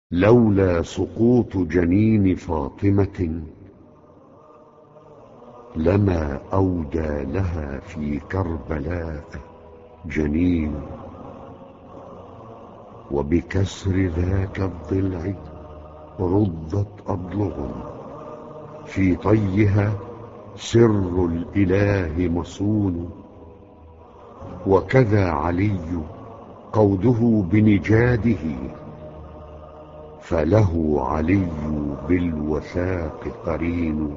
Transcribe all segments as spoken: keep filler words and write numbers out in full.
لولا سقوط جنين فاطمة لما أودى لها في كربلاء جنين، وبكسر ذاك الضلع رضت أضلع، في طيها سر الإله مصون. وكذا علي قوده بنجاده، فله علي بالوثاق قرين.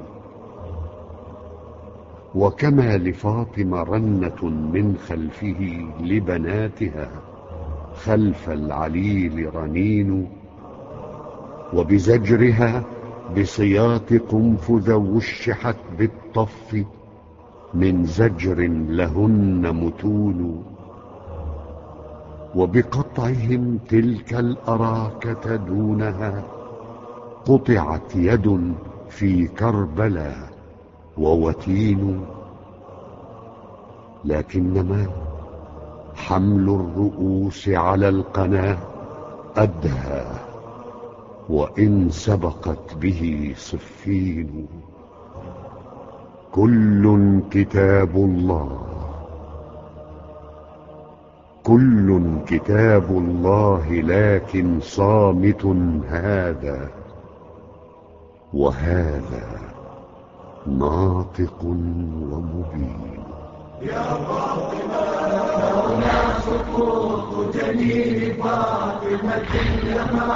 وكما لفاطمة رنة من خلفه لبناتها خلف العليل رنين، وبزجرها بصياط قنفذ وشحت بالطف من زجر لهن متون. وبقطعهم تلك الأراكة دونها قطعت يد في كربلاء ووتين. لكنما حمل الرؤوس على القنا أدهى، وإن سبقت به صفين. كل كتاب الله، كل كتاب الله، لكن صامت هذا، وهذا ناطق ومبين. يا فاطمة لولا سقوط جنين فاطمة لما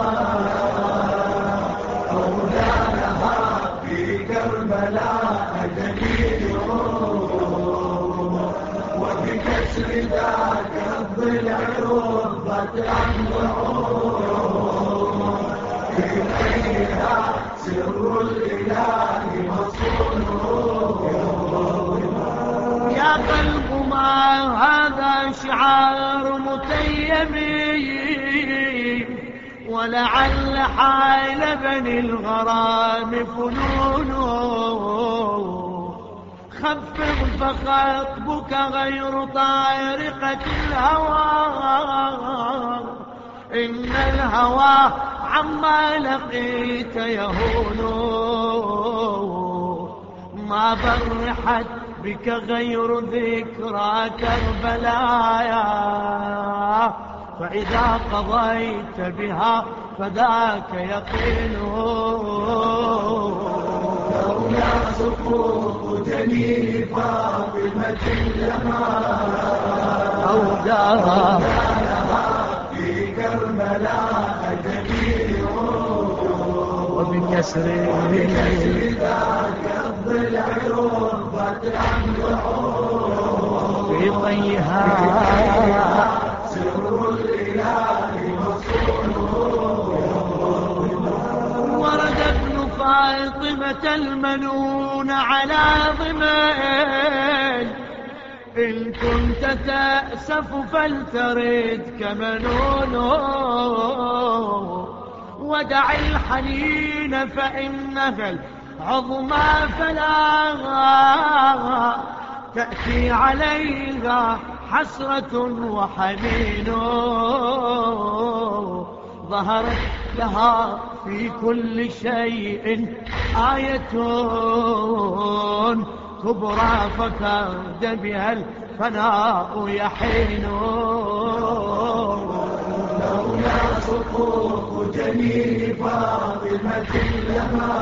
أودى لها في كربلاء جنين، وبكسر ذاك الضلع رضت أضلع، في طيها سر الإله مصون. يا قلب ما هذا شعار متيمي، ولعل حال بني الغرام فنون. خفض فخطبك غير طارقة الهوى، إن الهوى عما لقيت يهون. ما برحت بك غير ذكرى كربلاء، فإذا قضيت بها فذاك يقين. لولا سقوط جنين فاطمة لما أودى في كربلاء جنين، وبكسر ذاك الضلع رضت أضلع، في طيها سر الإله مصون. ورد ابن فاطمة المنون على ضمان، إن كنت تأسف فلتردك منون. ودع الحنين فإنها العظمى فلا تأتي عليها حسرة وحنين. ظهرت لها في كل شيء آية كبرى، فكاد بها الفناء يحين. لولا سقوط جنين فاطمة لما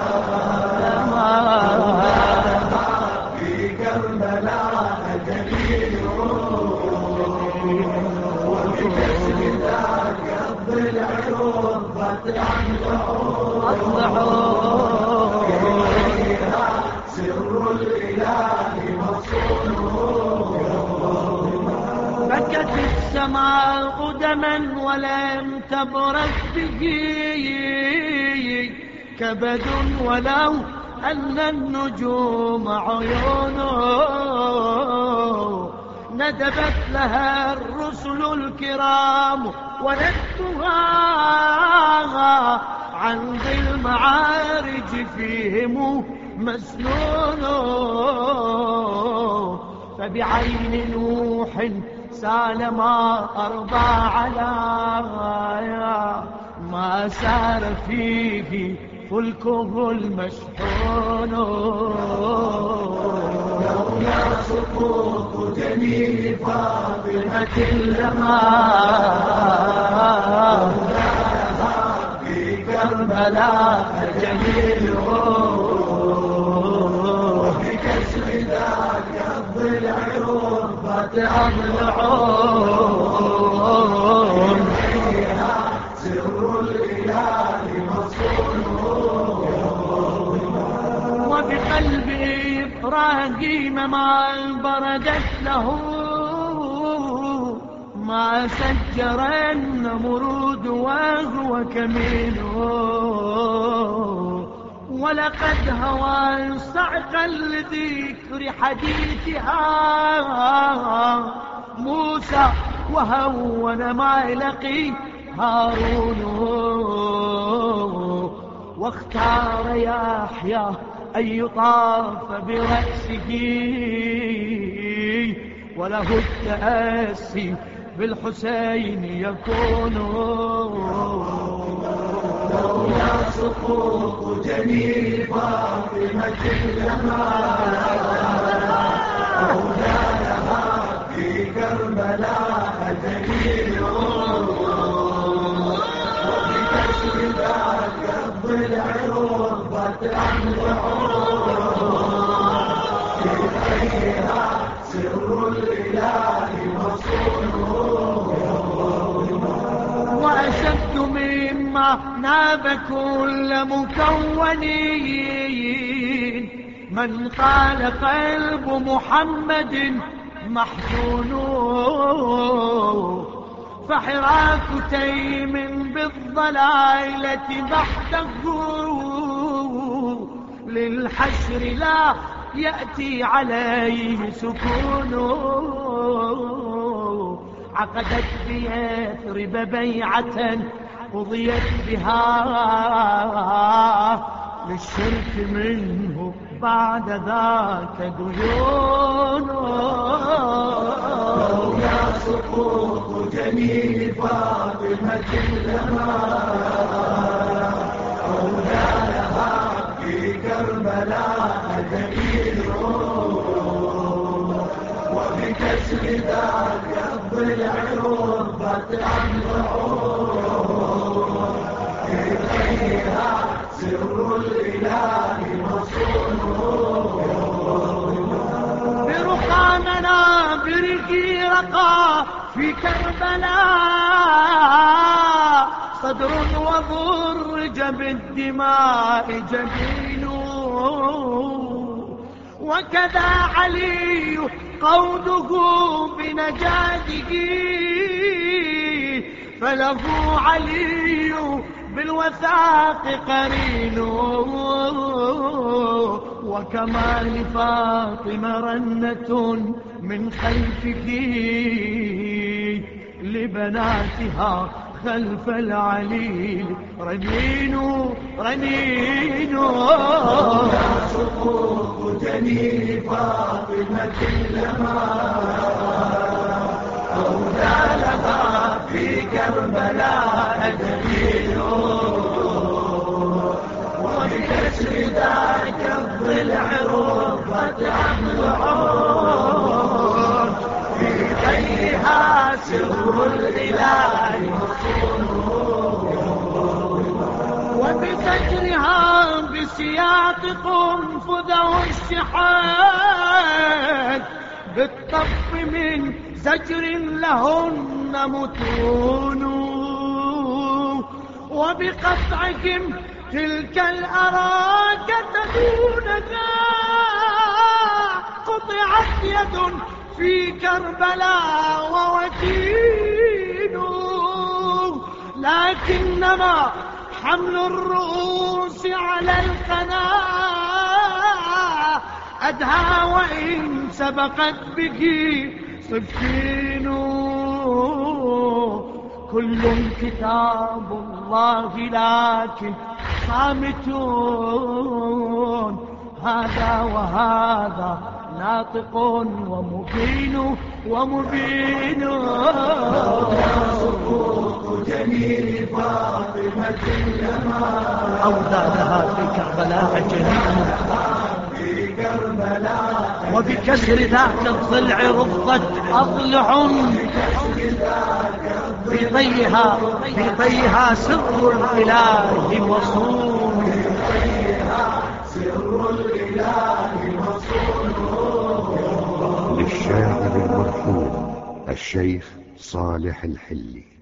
في كربلاء جنين، وبكسر ذاك الضلع رضت أضلع، فيها سر الإله مصون. بكت السماء دما ولم تبرز به كبد، ولو أن النجوم عيون. ندبت لها الرسل الكرام ونكتها عن ذي المعارج فيهم مسنون. فبعين نوح سال ما أرضى على ما سار فيه فلكه المشحون. لولا سقوط جميل فاطمة لما في كربلاء جميل، وبكسر ذاك الضلع ربت أضلعون، فيها سر الإله مصون. وبقلب إبراهيم ما بردت له ما سجر النمرود وهو كمين. ولقد هوى صعقا لذكر حديثها موسى وهون ما يلقي هارون. واختار يحيى أن يطاف برأسه وله التأسي بالحسين يكون. لولا سقوط جميل فاطمة لما مولاها في كربلاء جميل، وبكسر ذاك الضلع ربت أضلعون، فيها سر الإله مصون. وأشد مما ناب كل مكونين من قال قلب محمد محزون. فحراك تيم بالضلالة بعده للحشر لا يأتي عليه سكون. عقدت بيثرب بيعة قضيت بها للشرك منه بعد ذاك ديون. لولا سقوط جميل فاطمة لما مولاها في كربلاء جميل، وبكسر ذاك الضلع ربت أضلعون، فيها سر الإله مصون. برقى منابره رقى في كربلاء صدر وضرج بالدماء جبين. وكذا علي قوده بنجاته فله علي بالوثاق قرين. وكما لفاطمة رنة من خلفه لبناتها خلف العليل رنين رنين. سقوط جميل فاطمة لما أولى لها في كربلاء جميل، وبكسر ذاك الضلع ربت أضلعون، في غيرها سر الإله مصون. وبفجرها بسياط قنفذه الشحات بالطف من زجر لهن متون. وبقطعهم تلك الأراكة دونها قطعت يد في كربلاء ووتين. لكنما حمل الرؤوس على القناة أدهى وإن سبقت به صفين. كل كتاب الله لكن صامتون هذا وهذا ناطق ومبين ومبين. سقوط جميل أودادها في كربلاء جنين وبكسر ذاك الضلع رفضت أضلع في طيها في طيها سر الإله مصون للشاعر المرحوم الشيخ صالح الحلي.